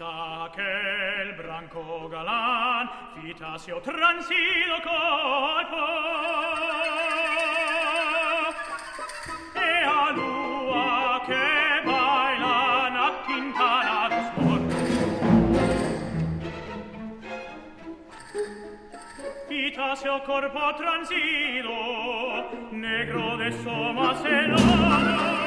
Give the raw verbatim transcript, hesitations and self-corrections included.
Vista aquel branco galán, fitasio transido colpo, e a lua che bailan acquintanados mortos. Fitasio corpo transido, negro de somas el oro,